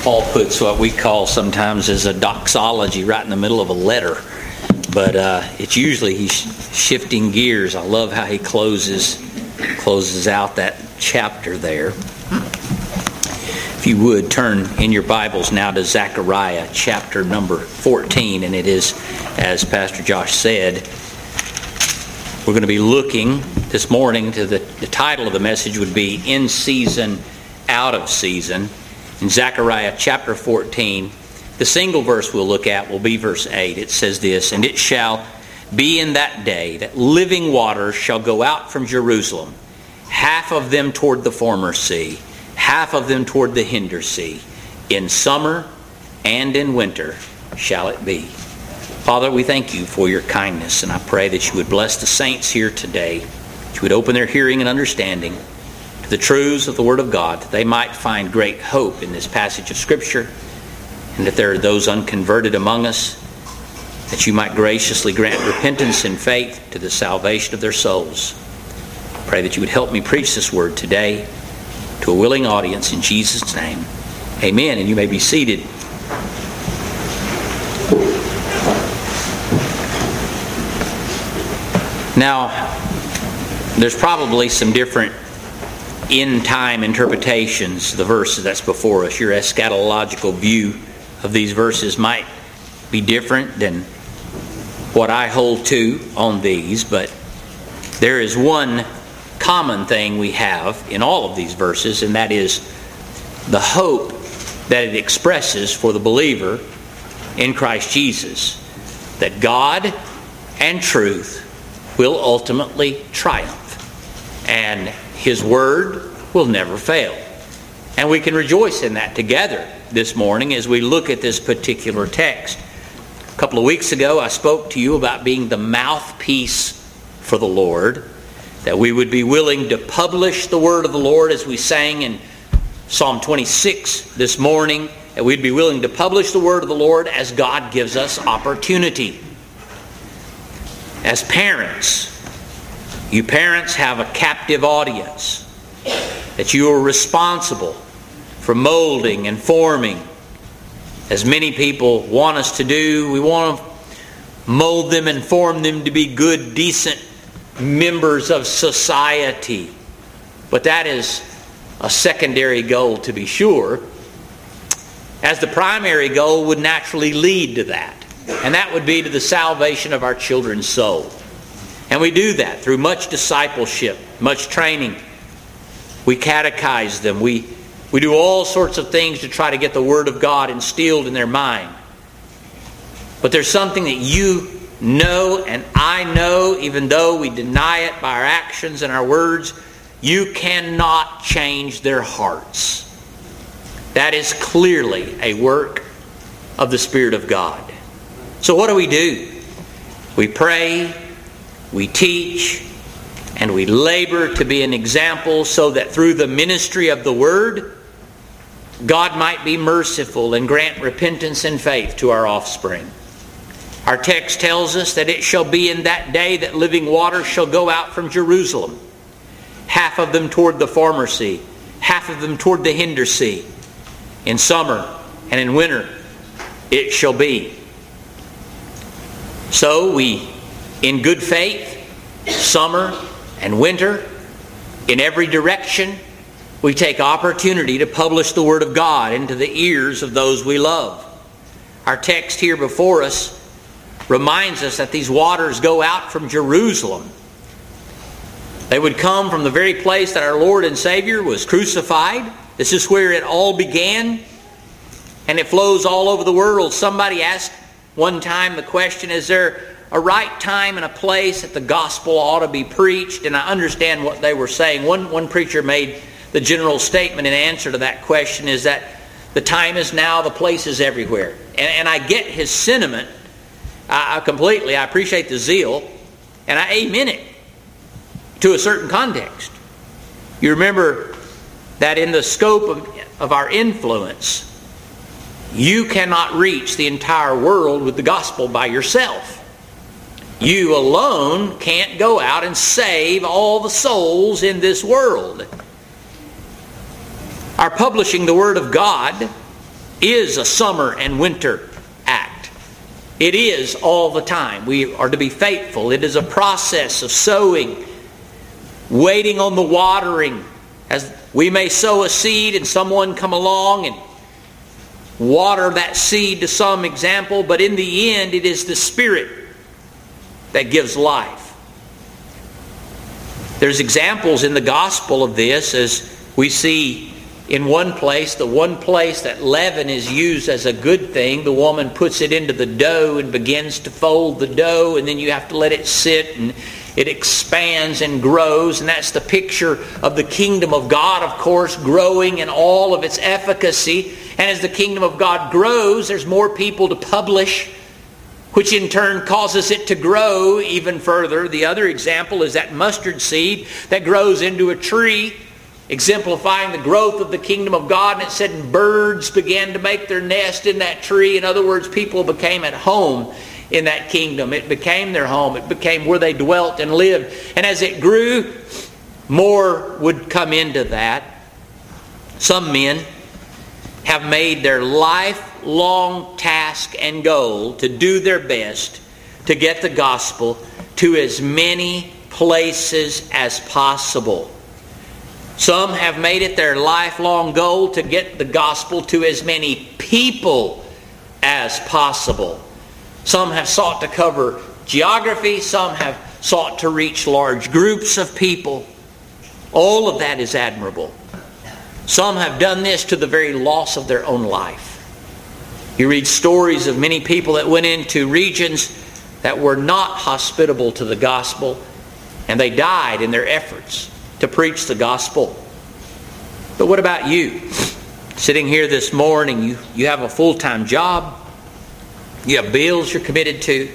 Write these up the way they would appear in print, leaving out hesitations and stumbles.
Paul puts what we call sometimes as a doxology right in the middle of a letter. But it's usually he's shifting gears. I love how he closes out that chapter there. If you would, turn in your Bibles now to Zechariah chapter number 14. And it is, as Pastor Josh said, we're going to be looking this morning to the title of the message would be In Season, Out of Season. In Zechariah chapter 14, the single verse we'll look at will be verse 8. It says this, "And it shall be in that day that living waters shall go out from Jerusalem, half of them toward the former sea, half of them toward the hinder sea. In summer and in winter shall it be." Father, we thank you for your kindness, and I pray that you would bless the saints here today, that you would open their hearing and understanding to the truths of the Word of God, that they might find great hope in this passage of Scripture, and that there are those unconverted among us, that you might graciously grant repentance and faith to the salvation of their souls. I pray that you would help me preach this Word today to a willing audience in Jesus' name. Amen. And you may be seated. Now, there's probably some different end-time interpretations of the verses that's before us. Your eschatological view of these verses might be different than what I hold to on these, but there is one common thing we have in all of these verses, and that is the hope that it expresses for the believer in Christ Jesus, that God and truth will ultimately triumph, and His Word will never fail. And we can rejoice in that together this morning as we look at this particular text. A couple of weeks ago, I spoke to you about being the mouthpiece for the Lord, that we would be willing to publish the Word of the Lord as we sang in Psalm 26 this morning, that we'd be willing to publish the Word of the Lord as God gives us opportunity. As parents, you parents have a captive audience that you are responsible for molding and forming. As many people want us to do, we want to mold them and form them to be good, decent members of society. But that is a secondary goal, to be sure, as the primary goal would naturally lead to that. And that would be to the salvation of our children's soul. And we do that through much discipleship, much training. We catechize them. We do all sorts of things to try to get the Word of God instilled in their mind. But there's something that you know and I know, even though we deny it by our actions and our words, you cannot change their hearts. That is clearly a work of the Spirit of God. So what do? We pray, we teach, and we labor to be an example so that through the ministry of the Word, God might be merciful and grant repentance and faith to our offspring. Our text tells us that it shall be in that day that living waters shall go out from Jerusalem, half of them toward the former sea, half of them toward the hinder sea. In summer and in winter it shall be. So we, in good faith, summer and winter, in every direction, we take opportunity to publish the Word of God into the ears of those we love. Our text here before us reminds us that these waters go out from Jerusalem. They would come from the very place that our Lord and Savior was crucified. This is where it all began, and it flows all over the world. Somebody asked one time the question, is there a right time and a place that the gospel ought to be preached? And I understand what they were saying. One preacher made the general statement in answer to that question is that the time is now, the place is everywhere. And I get his sentiment completely. I appreciate the zeal, and I amen it to a certain context. You remember that in the scope of our influence, you cannot reach the entire world with the gospel by yourself. You alone can't go out and save all the souls in this world. Our publishing the Word of God is a summer and winter act. It is all the time. We are to be faithful. It is a process of sowing, waiting on the watering, as we may sow a seed and someone come along and water that seed to some example, but in the end it is the Spirit that gives life. There's examples in the gospel of this, as we see in one place, the one place that leaven is used as a good thing. The woman puts it into the dough and begins to fold the dough, and then you have to let it sit, and it expands and grows. And that's the picture of the kingdom of God, of course, growing in all of its efficacy. And as the kingdom of God grows, there's more people to publish, which in turn causes it to grow even further. The other example is that mustard seed that grows into a tree, exemplifying the growth of the kingdom of God. And it said birds began to make their nest in that tree. In other words, people became at home in that kingdom. It became their home. It became where they dwelt and lived. And as it grew, more would come into that. Some men have made their lifelong task and goal to do their best to get the gospel to as many places as possible. Some have made it their lifelong goal to get the gospel to as many people as possible. Some have sought to cover geography. Some have sought to reach large groups of people. All of that is admirable. Some have done this to the very loss of their own life. You read stories of many people that went into regions that were not hospitable to the gospel, and they died in their efforts to preach the gospel. But what about you? Sitting here this morning, you have a full-time job. You have bills you're committed to.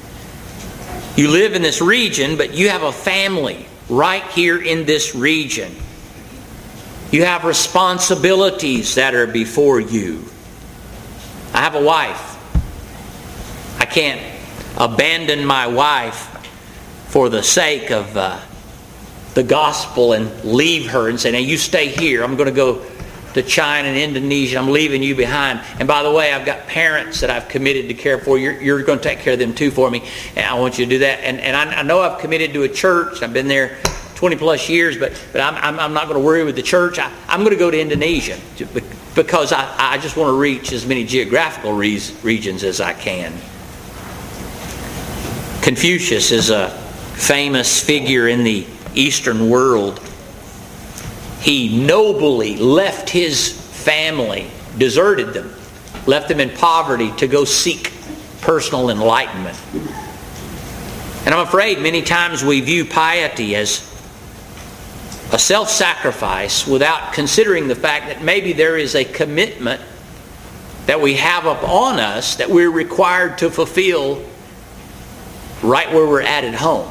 You live in this region, but you have a family right here in this region. You have responsibilities that are before you. I have a wife. I can't abandon my wife for the sake of the gospel and leave her and say, now you stay here. I'm going to go to China and Indonesia. I'm leaving you behind. And by the way, I've got parents that I've committed to care for. You're going to take care of them too for me. And I want you to do that. And I know I've committed to a church. I've been there 20 plus years, but I'm not going to worry with the church. I'm going to go to Indonesia because I just want to reach as many geographical regions as I can. Confucius is a famous figure in the Eastern world. He nobly left his family, deserted them, left them in poverty to go seek personal enlightenment. And I'm afraid many times we view piety as a self-sacrifice without considering the fact that maybe there is a commitment that we have upon us that we're required to fulfill right where we're at home.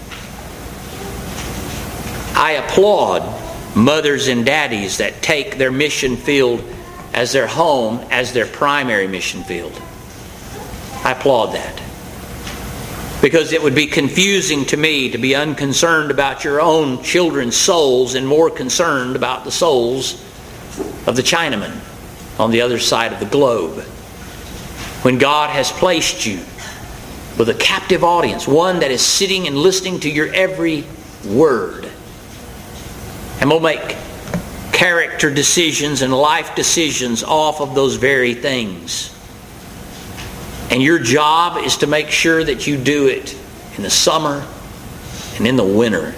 I applaud mothers and daddies that take their mission field as their home, as their primary mission field. I applaud that. Because it would be confusing to me to be unconcerned about your own children's souls and more concerned about the souls of the Chinaman on the other side of the globe. When God has placed you with a captive audience, one that is sitting and listening to your every word, and will make character decisions and life decisions off of those very things. And your job is to make sure that you do it in the summer and in the winter.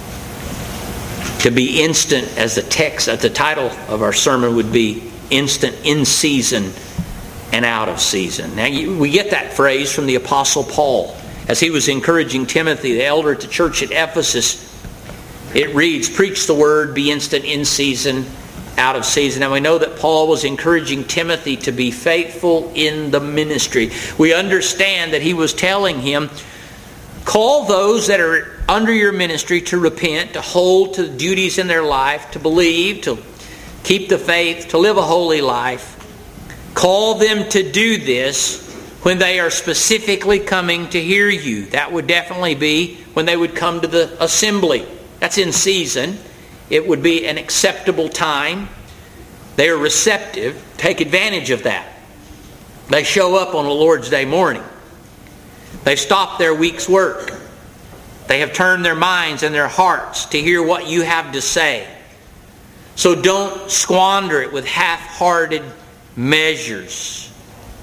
To be instant, as the title of our sermon would be, instant in season and out of season. Now we get that phrase from the Apostle Paul. As he was encouraging Timothy, the elder at the church at Ephesus, it reads, preach the word, be instant in season, out of season. And we know that Paul was encouraging Timothy to be faithful in the ministry. We understand that he was telling him, call those that are under your ministry to repent, to hold to the duties in their life, to believe, to keep the faith, to live a holy life. Call them to do this when they are specifically coming to hear you. That would definitely be when they would come to the assembly. That's in season. It would be an acceptable time. They are receptive. Take advantage of that. They show up on the Lord's Day morning. They've stopped their week's work. They have turned their minds and their hearts to hear what you have to say. So don't squander it with half-hearted measures.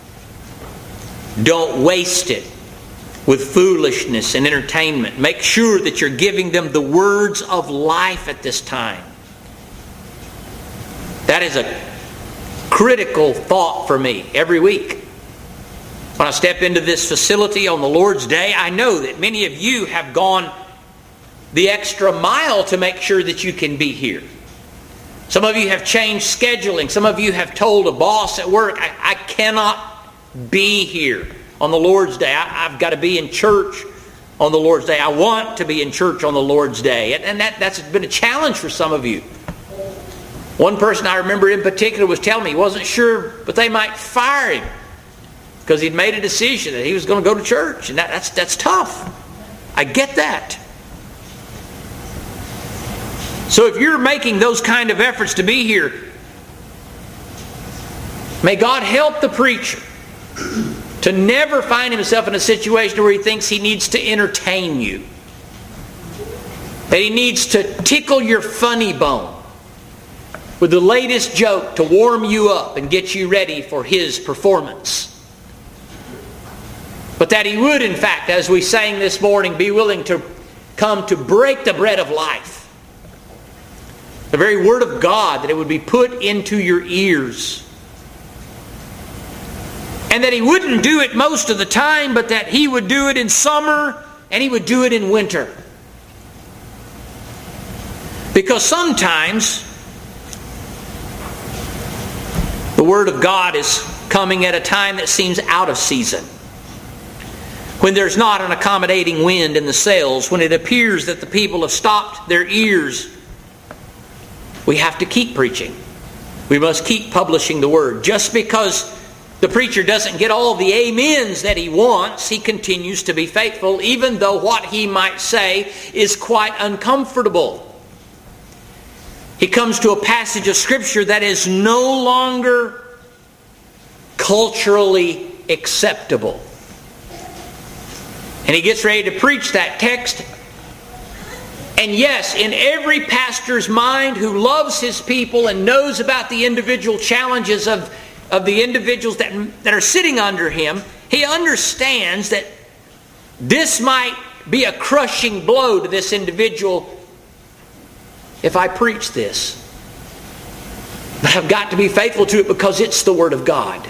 Don't waste it with foolishness and entertainment. Make sure that you're giving them the words of life at this time. That is a critical thought for me every week. When I step into this facility on the Lord's Day, I know that many of you have gone the extra mile to make sure that you can be here. Some of you have changed scheduling. Some of you have told a boss at work, I cannot be here on the Lord's Day. I've got to be in church on the Lord's Day. I want to be in church on the Lord's Day. And that's been a challenge for some of you. One person I remember in particular was telling me he wasn't sure, but they might fire him because he'd made a decision that he was going to go to church. And that's tough. I get that. So if you're making those kind of efforts to be here, may God help the preacher to never find himself in a situation where he thinks he needs to entertain you. That he needs to tickle your funny bone with the latest joke to warm you up and get you ready for his performance. But that he would, in fact, as we sang this morning, be willing to come to break the bread of life. The very Word of God, that it would be put into your ears. And that he wouldn't do it most of the time, but that he would do it in summer and he would do it in winter. Because sometimes the Word of God is coming at a time that seems out of season. When there's not an accommodating wind in the sails, when it appears that the people have stopped their ears, we have to keep preaching. We must keep publishing the Word. Just because the preacher doesn't get all the amens that he wants, he continues to be faithful, even though what he might say is quite uncomfortable. He comes to a passage of Scripture that is no longer culturally acceptable. And he gets ready to preach that text. And yes, in every pastor's mind who loves his people and knows about the individual challenges of the individuals that are sitting under him, he understands that this might be a crushing blow to this individual if I preach this. But I've got to be faithful to it because it's the Word of God.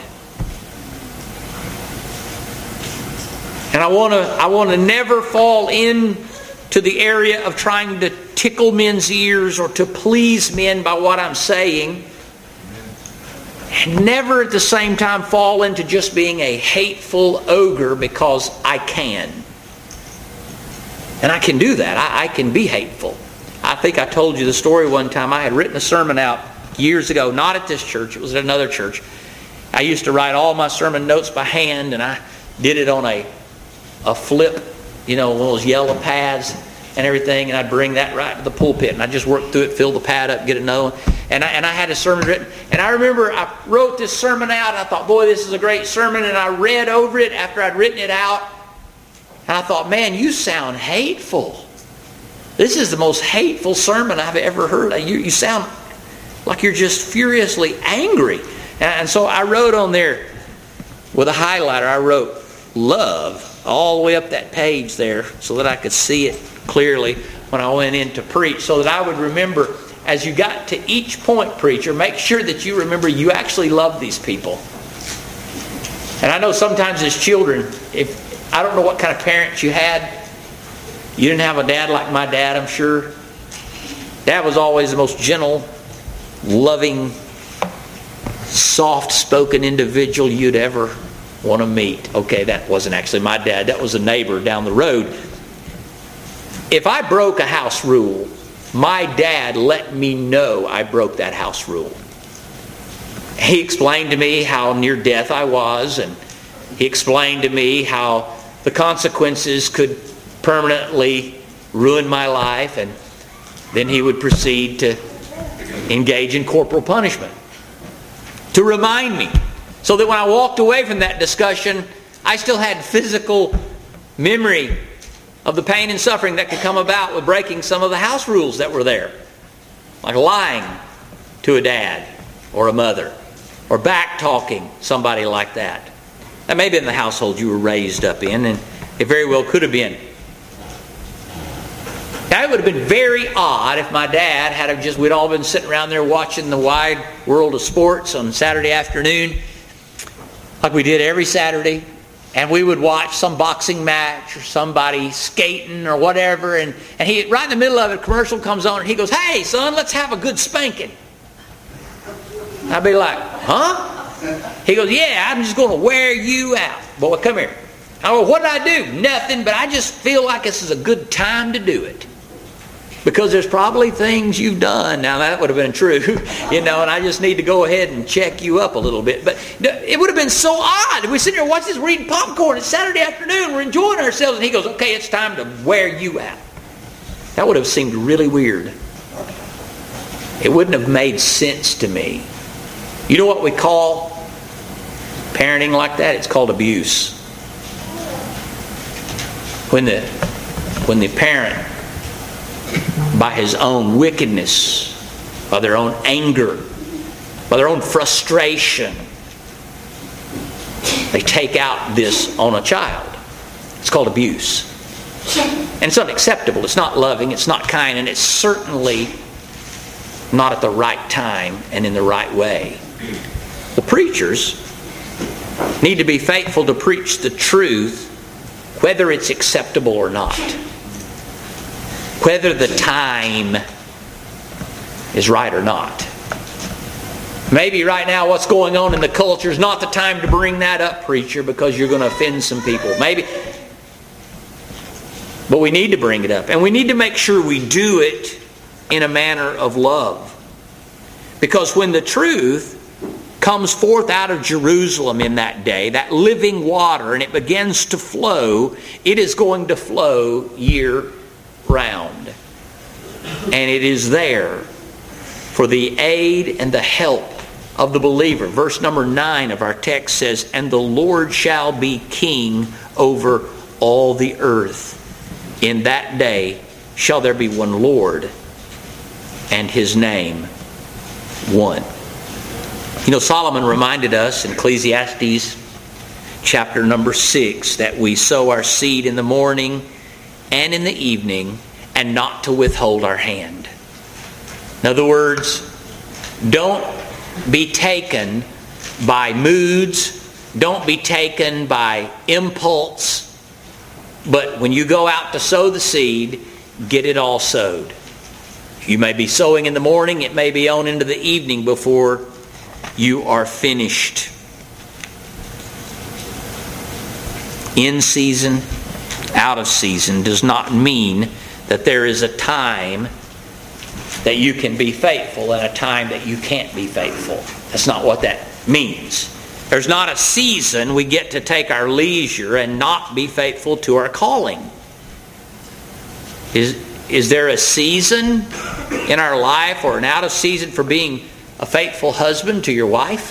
And I want to never fall into the area of trying to tickle men's ears or to please men by what I'm saying. And never at the same time fall into just being a hateful ogre because I can. And I can do that. I can be hateful. I think I told you the story one time. I had written a sermon out years ago, not at this church, it was at another church. I used to write all my sermon notes by hand, and I did it on a flip, one of those yellow pads and everything, and I'd bring that right to the pulpit, and I'd just work through it, fill the pad up, get another one. And I had a sermon written, and I remember I wrote this sermon out, and I thought, boy, this is a great sermon, and I read over it after I'd written it out, and I thought, man, you sound hateful. This is the most hateful sermon I've ever heard. You sound like you're just furiously angry. And so I wrote on there with a highlighter, I wrote love all the way up that page there so that I could see it clearly when I went in to preach, so that I would remember as you got to each point, preacher, make sure that you remember you actually love these people. And I know sometimes as children, I don't know what kind of parents you had. You didn't have a dad like my dad, I'm sure. Dad was always the most gentle, loving, soft-spoken individual you'd ever want to meet. Okay, that wasn't actually my dad. That was a neighbor down the road. If I broke a house rule, my dad let me know I broke that house rule. He explained to me how near death I was, and he explained to me how the consequences could permanently ruin my life, and then he would proceed to engage in corporal punishment. to remind me, so that when I walked away from that discussion, I still had physical memory of the pain and suffering that could come about with breaking some of the house rules that were there. Like lying to a dad or a mother, or back-talking somebody like that. That may have been the household you were raised up in, and it very well could have been. Now, it would have been very odd if my dad had have we'd all been sitting around there watching the wide world of sports on Saturday afternoon, like we did every Saturday, and we would watch some boxing match or somebody skating or whatever, and he, right in the middle of it, a commercial comes on, and he goes, "Hey, son, let's have a good spanking." I'd be like, "Huh?" He goes, "Yeah, I'm just going to wear you out. Boy, come here." I go, "What did I do?" "Nothing, but I just feel like this is a good time to do it. Because there's probably things you've done." Now, that would have been true, and I just need to go ahead and check you up a little bit. But it would have been so odd. We sit here and watch this, we're eating popcorn. It's Saturday afternoon. We're enjoying ourselves. And he goes, "Okay, it's time to wear you out." That would have seemed really weird. It wouldn't have made sense to me. You know what we call parenting like that? It's called abuse. When the parent, by his own wickedness, by their own anger, by their own frustration, they take out this on a child. It's called abuse. And it's unacceptable. It's not loving. It's not kind. And it's certainly not at the right time and in the right way. The preachers need to be faithful to preach the truth, whether it's acceptable or not. Whether the time is right or not. Maybe right now what's going on in the culture is not the time to bring that up, preacher, because you're going to offend some people. Maybe. But we need to bring it up. And we need to make sure we do it in a manner of love. Because when the truth comes forth out of Jerusalem in that day, that living water, and it begins to flow, it is going to flow year round. And it is there for the aid and the help of the believer. Verse number 9 of our text says, "And the Lord shall be king over all the earth. In that day shall there be one Lord, and his name one." Solomon reminded us in Ecclesiastes chapter number 6 that we sow our seed in the morning and in the evening, and not to withhold our hand. In other words, don't be taken by moods, don't be taken by impulse, but when you go out to sow the seed, get it all sowed. You may be sowing in the morning, it may be on into the evening before you are finished. In season, out of season does not mean that there is a time that you can be faithful and a time that you can't be faithful. That's not what that means. There's not a season we get to take our leisure and not be faithful to our calling. Is there a season in our life or an out of season for being a faithful husband to your wife?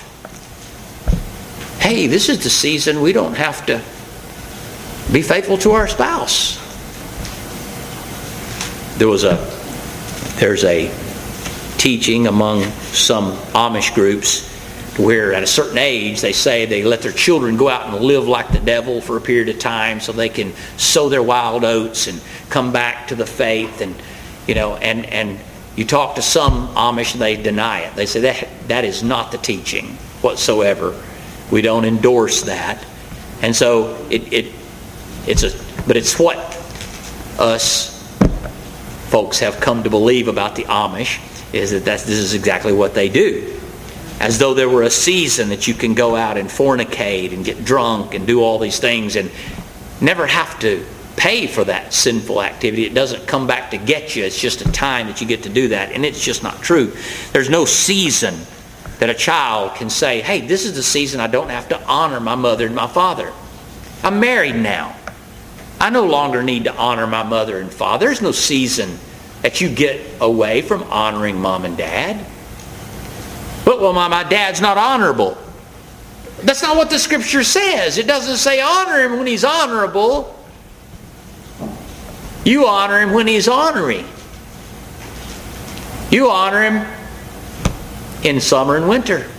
Hey, this is the season we don't have to be faithful to our spouse. There's a teaching among some Amish groups where at a certain age they say they let their children go out and live like the devil for a period of time so they can sow their wild oats and come back to the faith. And you talk to some Amish and they deny it. They say that is not the teaching whatsoever. We don't endorse that. And so but it's what us folks have come to believe about the Amish, is that this is exactly what they do. As though there were a season that you can go out and fornicate and get drunk and do all these things and never have to pay for that sinful activity. It doesn't come back to get you. It's just a time that you get to do that. And it's just not true. There's no season that a child can say, hey, this is the season I don't have to honor my mother and my father. I'm married now. I no longer need to honor my mother and father. There's no season that you get away from honoring mom and dad. But, well, my dad's not honorable. That's not what the Scripture says. It doesn't say honor him when he's honorable. You honor him when he's honoring. You honor him in summer and winter.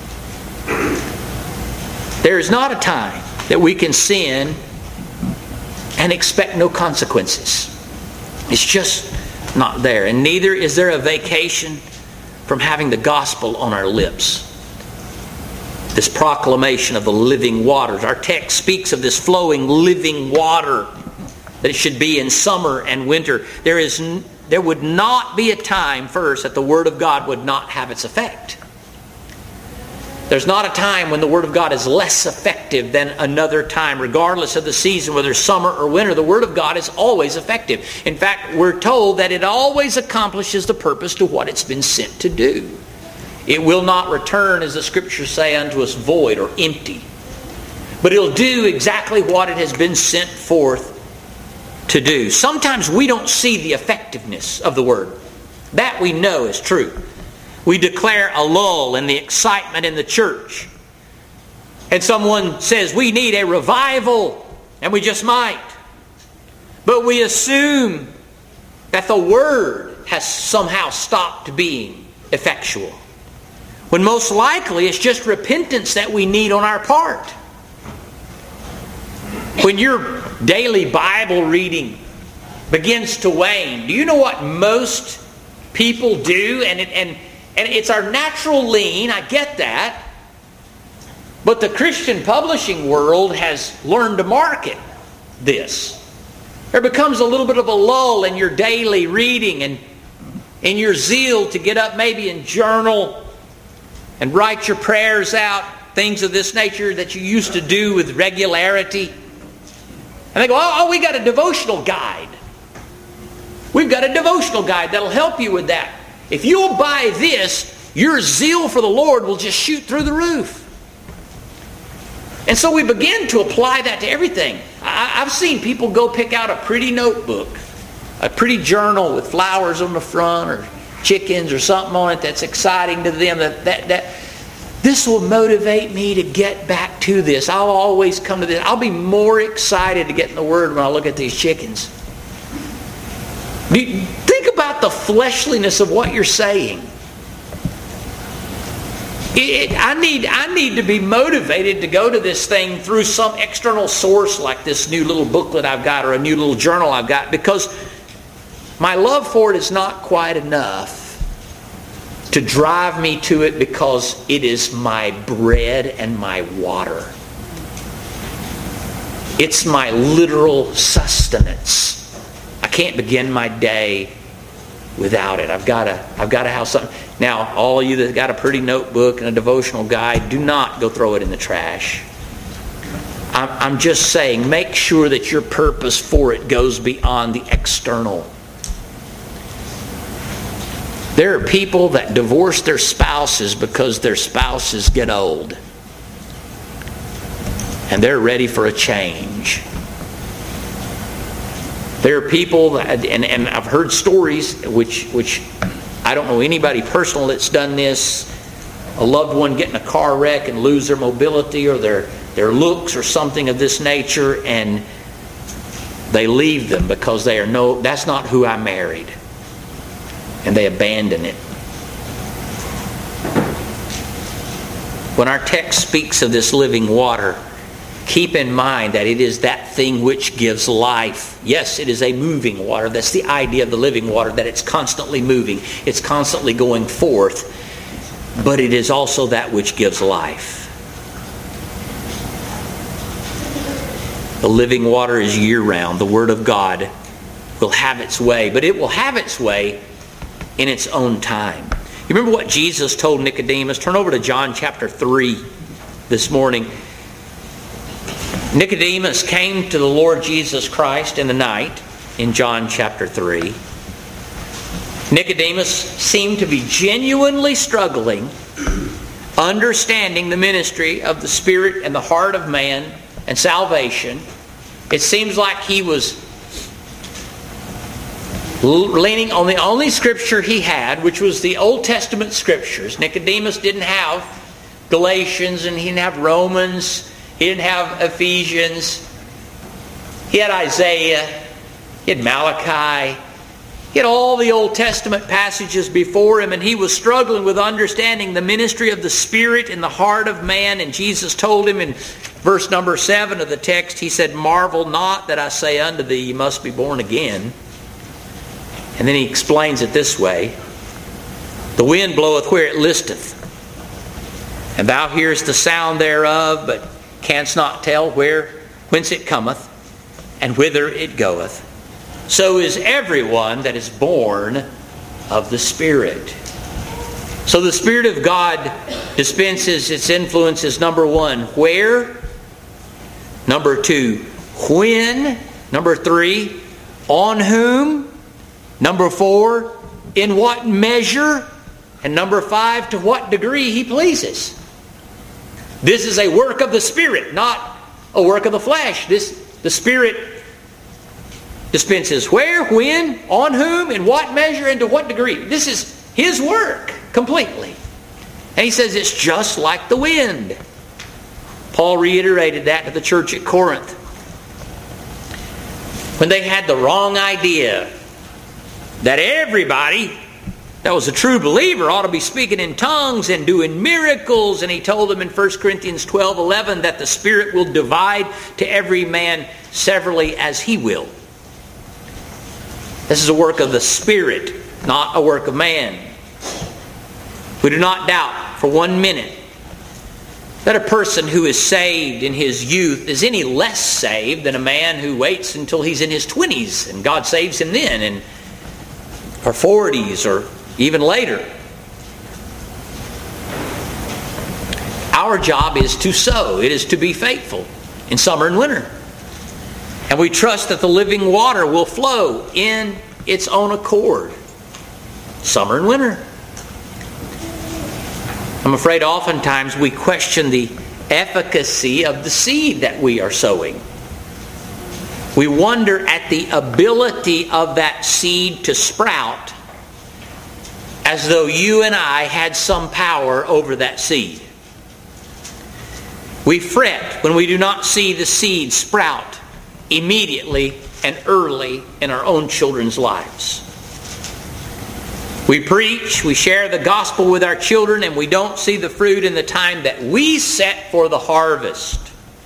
There is not a time that we can sin and expect no consequences. It's just not there. And neither is there a vacation from having the gospel on our lips. This proclamation of the living waters. Our text speaks of this flowing living water that it should be in summer and winter. There would not be a time, first, that the Word of God would not have its effect. There's not a time when the Word of God is less effective than another time. Regardless of the season, whether summer or winter, the Word of God is always effective. In fact, we're told that it always accomplishes the purpose to what it's been sent to do. It will not return, as the Scriptures say, unto us void or empty. But it'll do exactly what it has been sent forth to do. Sometimes we don't see the effectiveness of the Word. That we know is true. We declare a lull in the excitement in the church. And someone says, we need a revival. And we just might. But we assume that the Word has somehow stopped being effectual. When most likely it's just repentance that we need on our part. When your daily Bible reading begins to wane, do you know what most people do? And it's our natural lean, I get that. But the Christian publishing world has learned to market this. There becomes a little bit of a lull in your daily reading and in your zeal to get up maybe and journal and write your prayers out, things of this nature that you used to do with regularity. And they go, we got a devotional guide. We've got a devotional guide that'll help you with that. If you'll buy this, your zeal for the Lord will just shoot through the roof. And so we begin to apply that to everything. I've seen people go pick out a pretty notebook, a pretty journal with flowers on the front or chickens or something on it that's exciting to them. That this will motivate me to get back to this. I'll always come to this. I'll be more excited to get in the Word when I look at these chickens. Think about the fleshliness of what you're saying. I need to be motivated to go to this thing through some external source like this new little booklet I've got or a new little journal I've got, because my love for it is not quite enough to drive me to it, because it is my bread and my water. It's my literal sustenance. I can't begin my day without it. I've got to have something. Now, all of you that got a pretty notebook and a devotional guide, do not go throw it in the trash. I'm just saying, make sure that your purpose for it goes beyond the external. There are people that divorce their spouses because their spouses get old. And they're ready for a change. There are people that, and I've heard stories which I don't know anybody personal that's done this. A loved one get in a car wreck and lose their mobility or their looks or something of this nature, and they leave them because that's not who I married. And they abandon it. When our text speaks of this living water, keep in mind that it is that thing which gives life. Yes, it is a moving water. That's the idea of the living water, that it's constantly moving. It's constantly going forth. But it is also that which gives life. The living water is year-round. The Word of God will have its way. But it will have its way in its own time. You remember what Jesus told Nicodemus? Turn over to John chapter 3 this morning. Nicodemus came to the Lord Jesus Christ in the night in John chapter 3. Nicodemus seemed to be genuinely struggling, understanding the ministry of the Spirit and the heart of man and salvation. It seems like he was leaning on the only scripture he had, which was the Old Testament scriptures. Nicodemus didn't have Galatians, and he didn't have Romans, he didn't have Ephesians. He had Isaiah, he had Malachi, he had all the Old Testament passages before him, and he was struggling with understanding the ministry of the Spirit in the heart of man. And Jesus told him in verse number 7 of the text, he said, "Marvel not that I say unto thee, you must be born again." And then he explains it this way: "The wind bloweth where it listeth, and thou hearest the sound thereof, but canst not tell whence it cometh, and whither it goeth. So is everyone that is born of the Spirit." So the Spirit of God dispenses its influences, number 1, where? Number 2, when? Number 3, on whom? Number 4, in what measure? And number 5, to what degree He pleases. This is a work of the Spirit, not a work of the flesh. The Spirit dispenses where, when, on whom, in what measure, and to what degree. This is His work completely. And He says it's just like the wind. Paul reiterated that to the church at Corinth, when they had the wrong idea that everybody that was a true believer ought to be speaking in tongues and doing miracles. And he told them in 1 Corinthians 12:11 that the Spirit will divide to every man severally as He will. This is a work of the Spirit, not a work of man. We do not doubt for 1 minute that a person who is saved in his youth is any less saved than a man who waits until he's in his 20s and God saves him then, or 40s, or even later. Our job is to sow. It is to be faithful in summer and winter. And we trust that the living water will flow in its own accord, summer and winter. I'm afraid oftentimes we question the efficacy of the seed that we are sowing. We wonder at the ability of that seed to sprout, as though you and I had some power over that seed. We fret when we do not see the seed sprout immediately and early in our own children's lives. We preach, we share the gospel with our children, and we don't see the fruit in the time that we set for the harvest.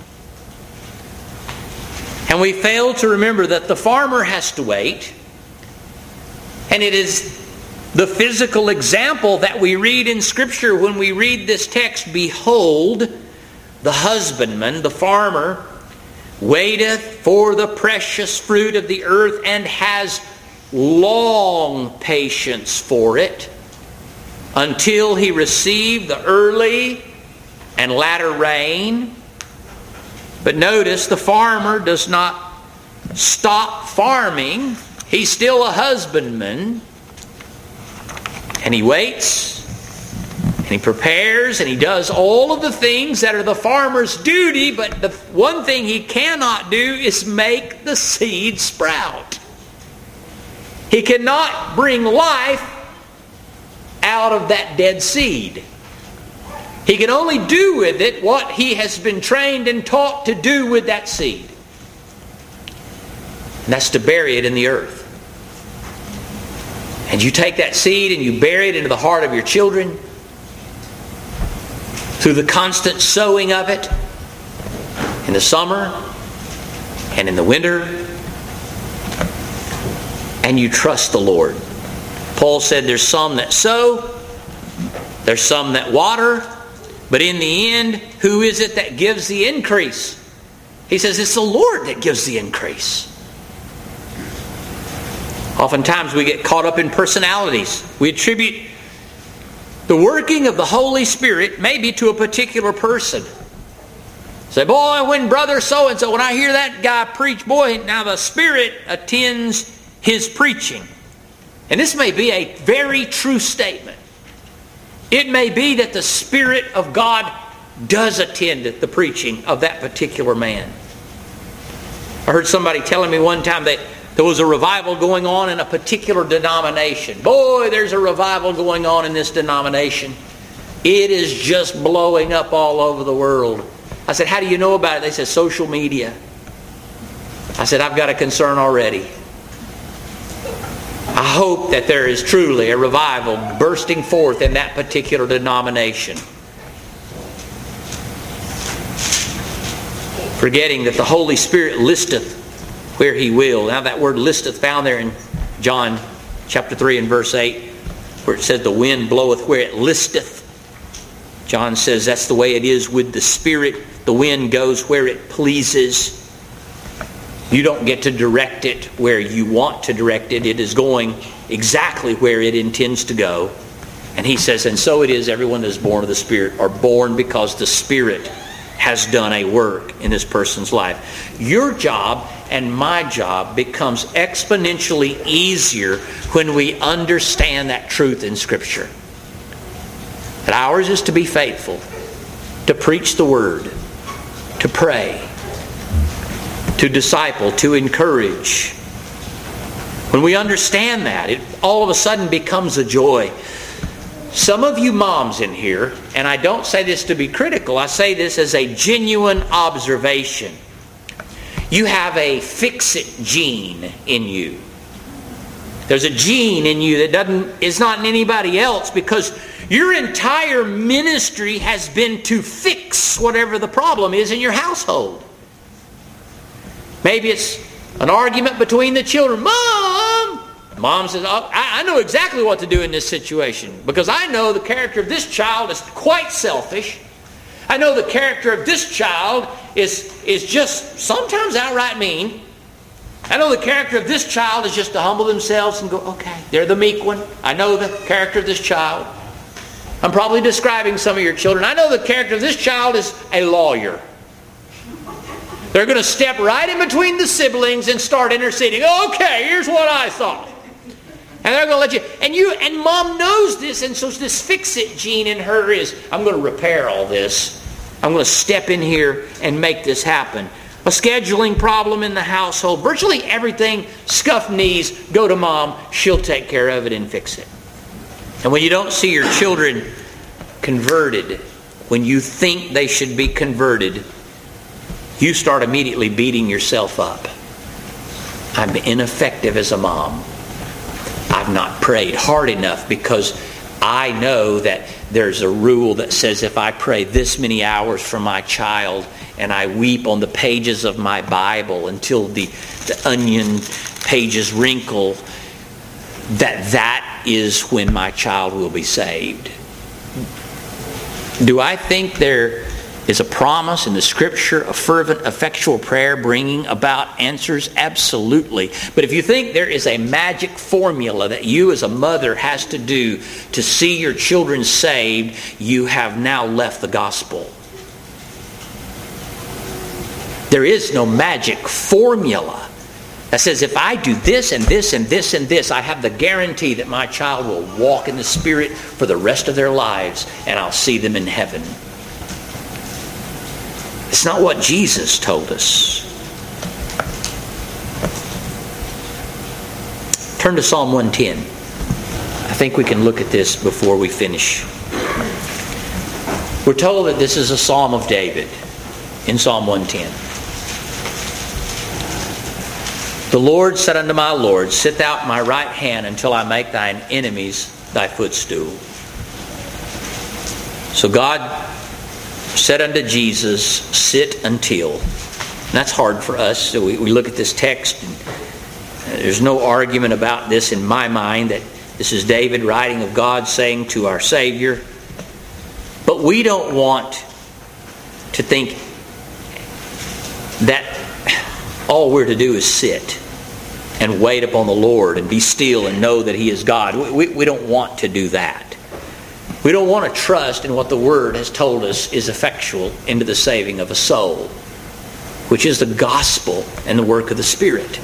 And we fail to remember that the farmer has to wait. And it is the physical example that we read in Scripture when we read this text. "Behold, the husbandman," the farmer, "waiteth for the precious fruit of the earth, and has long patience for it, until he receive the early and latter rain." But notice, the farmer does not stop farming. He's still a husbandman. And he waits, and he prepares, and he does all of the things that are the farmer's duty. But the one thing he cannot do is make the seed sprout. He cannot bring life out of that dead seed. He can only do with it what he has been trained and taught to do with that seed. And that's to bury it in the earth. And you take that seed and you bury it into the heart of your children through the constant sowing of it in the summer and in the winter. And you trust the Lord. Paul said there's some that sow, there's some that water, but in the end, who is it that gives the increase? He says it's the Lord that gives the increase. Oftentimes we get caught up in personalities. We attribute the working of the Holy Spirit maybe to a particular person. Say, boy, when brother so-and-so, when I hear that guy preach, boy, now the Spirit attends his preaching. And this may be a very true statement. It may be that the Spirit of God does attend the preaching of that particular man. I heard somebody telling me one time that There was a revival going on in a particular denomination. Boy, there's a revival going on in this denomination. It is just blowing up all over the world. I said, how do you know about it? They said, social media. I said, I've got a concern already. I hope that there is truly a revival bursting forth in that particular denomination. Forgetting that the Holy Spirit listeth where He will. Now that word listeth found there in John chapter 3 and verse 8, where it says the wind bloweth where it listeth. John says that's the way it is with the Spirit. The wind goes where it pleases. You don't get to direct it where you want to direct it. It is going exactly where it intends to go. And He says, and so it is, everyone that is born of the Spirit are born because the Spirit has done a work in this person's life. Your job and my job becomes exponentially easier when we understand that truth in Scripture. That ours is to be faithful, to preach the Word, to pray, to disciple, to encourage. When we understand that, it all of a sudden becomes a joy. Some of you moms in here, and I don't say this to be critical, I say this as a genuine observation. You have a fix-it gene in you. There's a gene in you that is not in anybody else, because your entire ministry has been to fix whatever the problem is in your household. Maybe it's an argument between the children. Mom says, oh, I know exactly what to do in this situation, because I know the character of this child is quite selfish. I know the character of this child is just sometimes outright mean. I know the character of this child is just to humble themselves and go, okay, they're the meek one. I know the character of this child. I'm probably describing some of your children. I know the character of this child is a lawyer. They're going to step right in between the siblings and start interceding. Okay, here's what I thought. And they're going to let you. And Mom knows this, and so this fix-it gene in her is, I'm going to repair all this. I'm going to step in here and make this happen. A scheduling problem in the household. Virtually everything, scuffed knees, go to Mom. She'll take care of it and fix it. And when you don't see your children converted, when you think they should be converted, you start immediately beating yourself up. I'm ineffective as a mom. I've not prayed hard enough because I know that there's a rule that says if I pray this many hours for my child and I weep on the pages of my Bible until the onion pages wrinkle, that is when my child will be saved. Do I think there is a promise in the Scripture of fervent, effectual prayer bringing about answers? Absolutely. But if you think there is a magic formula that you as a mother has to do to see your children saved, you have now left the gospel. There is no magic formula that says if I do this and this and this and this, I have the guarantee that my child will walk in the Spirit for the rest of their lives and I'll see them in heaven. It's not what Jesus told us. Turn to Psalm 110. I think we can look at this before we finish. We're told that this is a Psalm of David in Psalm 110. The Lord said unto my Lord, sit thou at my right hand until I make thine enemies thy footstool. So God said unto Jesus, sit until. And that's hard for us. So we look at this text, and there's no argument about this in my mind that this is David writing of God saying to our Savior. But we don't want to think that all we're to do is sit and wait upon the Lord and be still and know that He is God. We don't want to do that. We don't want to trust in what the Word has told us is effectual into the saving of a soul, which is the gospel and the work of the Spirit.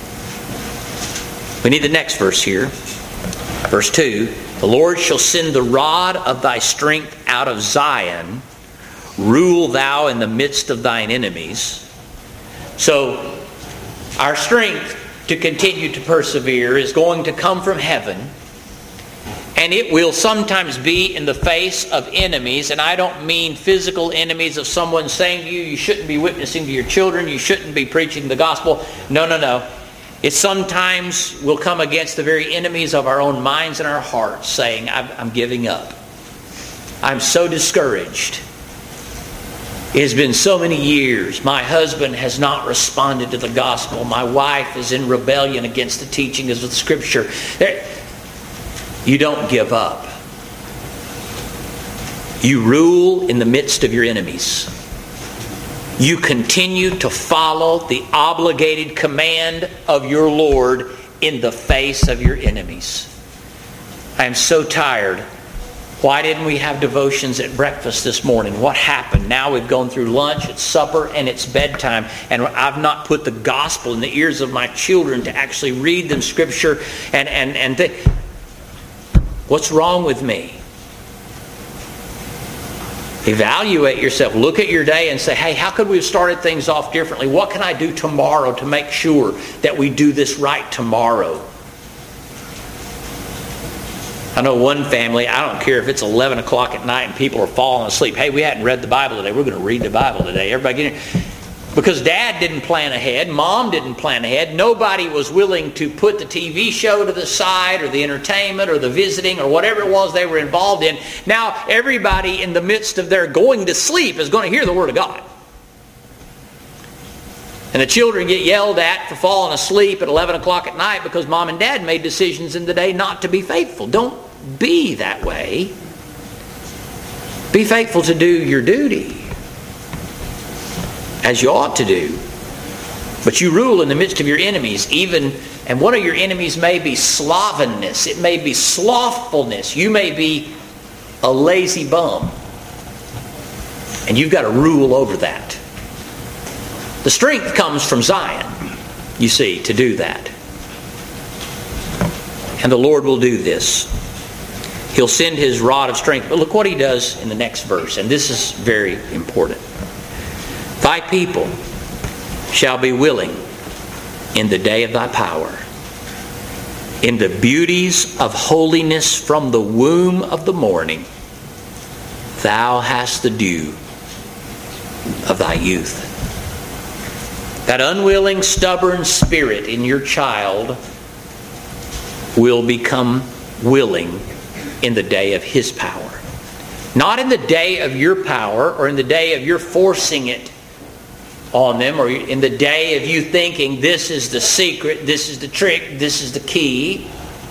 We need the next verse here. Verse 2, the Lord shall send the rod of thy strength out of Zion. Rule thou in the midst of thine enemies. So, our strength to continue to persevere is going to come from heaven. And it will sometimes be in the face of enemies. And I don't mean physical enemies of someone saying to you, you shouldn't be witnessing to your children, you shouldn't be preaching the gospel. No. It sometimes will come against the very enemies of our own minds and our hearts, saying, I'm giving up. I'm so discouraged. It has been so many years. My husband has not responded to the gospel. My wife is in rebellion against the teaching of the Scripture. You don't give up. You rule in the midst of your enemies. You continue to follow the obligated command of your Lord in the face of your enemies. I am so tired. Why didn't we have devotions at breakfast this morning? What happened? Now we've gone through lunch, it's supper, and it's bedtime. And I've not put the gospel in the ears of my children to actually read them Scripture. What's wrong with me? Evaluate yourself. Look at your day and say, hey, how could we have started things off differently? What can I do tomorrow to make sure that we do this right tomorrow? I know one family, I don't care if it's 11 o'clock at night and people are falling asleep. Hey, we hadn't read the Bible today. We're going to read the Bible today. Everybody get in. Because Dad didn't plan ahead. Mom didn't plan ahead. Nobody was willing to put the TV show to the side or the entertainment or the visiting or whatever it was they were involved in. Now everybody in the midst of their going to sleep is going to hear the Word of God. And the children get yelled at for falling asleep at 11 o'clock at night because Mom and Dad made decisions in the day not to be faithful. Don't be that way. Be faithful to do your duty as you ought to do. But you rule in the midst of your enemies, and one of your enemies may be slothfulness. It may be slothfulness. You may be a lazy bum. And you've got to rule over that. The strength comes from Zion, you see, to do that. And the Lord will do this. He'll send His rod of strength. But look what He does in the next verse. And this is very important. Thy people shall be willing in the day of thy power. In the beauties of holiness from the womb of the morning, thou hast the dew of thy youth. That unwilling, stubborn spirit in your child will become willing in the day of His power. Not in the day of your power or in the day of your forcing it on them or in the day of you thinking this is the secret, this is the trick, this is the key.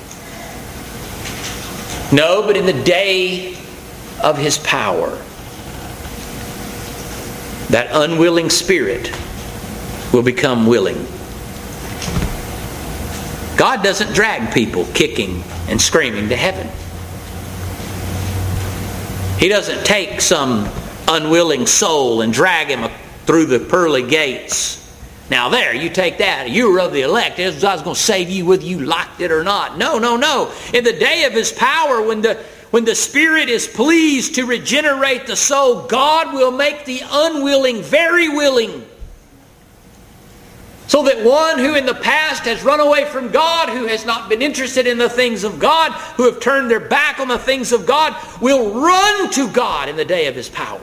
No, but in the day of His power, that unwilling spirit will become willing. God doesn't drag people kicking and screaming to heaven. He doesn't take some unwilling soul and drag him through the pearly gates. Now there, you take that. You were of the elect. I was going to save you whether you liked it or not. No. In the day of His power, when the Spirit is pleased to regenerate the soul, God will make the unwilling very willing. So that one who in the past has run away from God, who has not been interested in the things of God, who have turned their back on the things of God, will run to God in the day of His power.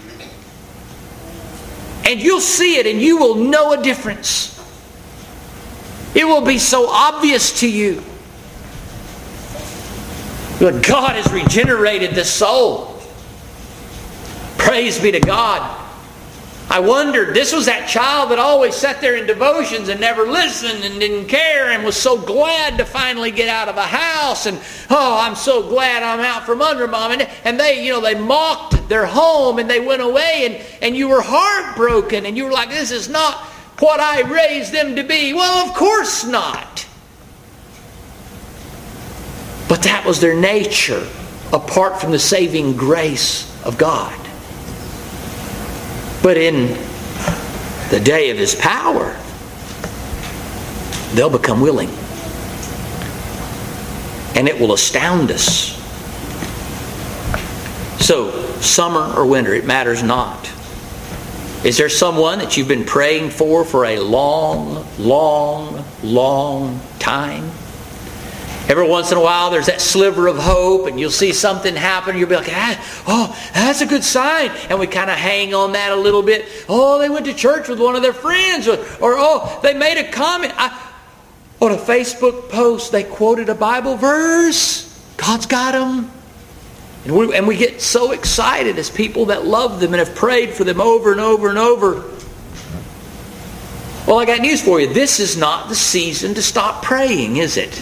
And you'll see it and you will know a difference. It will be so obvious to you. But God has regenerated the soul. Praise be to God. I wondered, this was that child that always sat there in devotions and never listened and didn't care and was so glad to finally get out of a house. And, I'm so glad I'm out from under Mom. And they mocked their home and they went away and you were heartbroken and you were like, this is not what I raised them to be. Well, of course not. But that was their nature apart from the saving grace of God. But in the day of His power, they'll become willing. And it will astound us. So, summer or winter, it matters not. Is there someone that you've been praying for a long, long, long time? Every once in a while there's that sliver of hope and you'll see something happen. You'll be like, that's a good sign. And we kind of hang on that a little bit. Oh, they went to church with one of their friends. Or they made a comment. On a Facebook post, they quoted a Bible verse. God's got them. And we get so excited as people that love them and have prayed for them over and over and over. Well, I got news for you. This is not the season to stop praying, is it?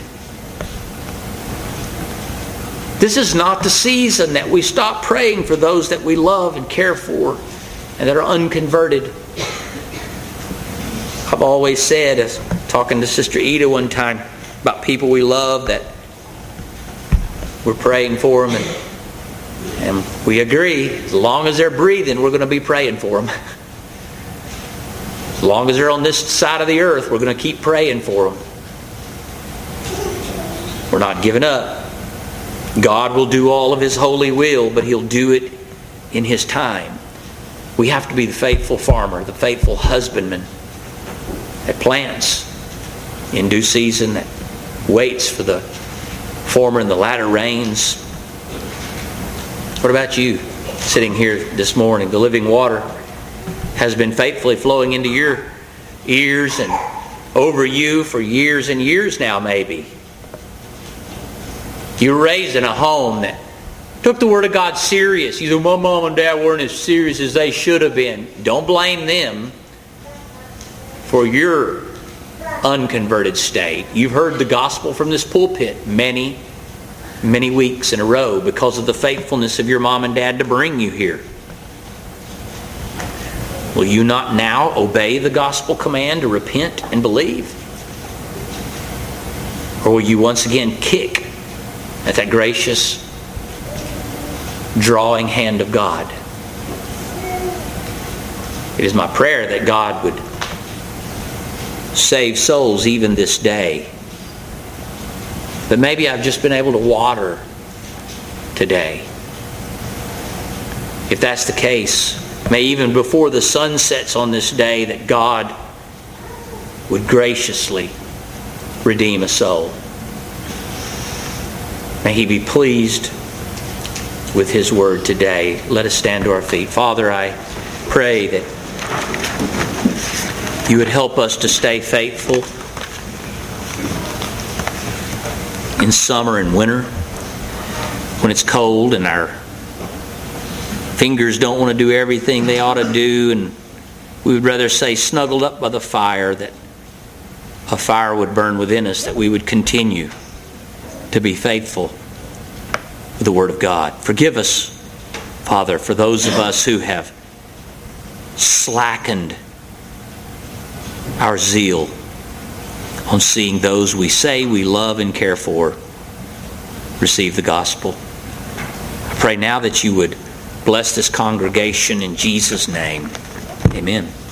This is not the season that we stop praying for those that we love and care for and that are unconverted. I've always said, as talking to Sister Ida one time, about people we love that we're praying for them, and we agree, as long as they're breathing, we're going to be praying for them. As long as they're on this side of the earth, we're going to keep praying for them. We're not giving up. God will do all of His holy will, but He'll do it in His time. We have to be the faithful farmer, the faithful husbandman that plants in due season, that waits for the former and the latter rains. What about you sitting here this morning? The living water has been faithfully flowing into your ears and over you for years and years now, maybe. You were raised in a home that took the Word of God serious. You said, my mom and dad weren't as serious as they should have been. Don't blame them for your unconverted state. You've heard the gospel from this pulpit many, many weeks in a row because of the faithfulness of your mom and dad to bring you here. Will you not now obey the gospel command to repent and believe? Or will you once again kick at that gracious drawing hand of God? It is my prayer that God would save souls even this day. But maybe I've just been able to water today. If that's the case, may even before the sun sets on this day that God would graciously redeem a soul. May He be pleased with His word today. Let us stand to our feet. Father, I pray that You would help us to stay faithful in summer and winter, when it's cold and our fingers don't want to do everything they ought to do, and we would rather stay snuggled up by the fire, that a fire would burn within us, that we would continue to be faithful with the Word of God. Forgive us, Father, for those of us who have slackened our zeal on seeing those we say we love and care for receive the gospel. I pray now that You would bless this congregation in Jesus' name. Amen.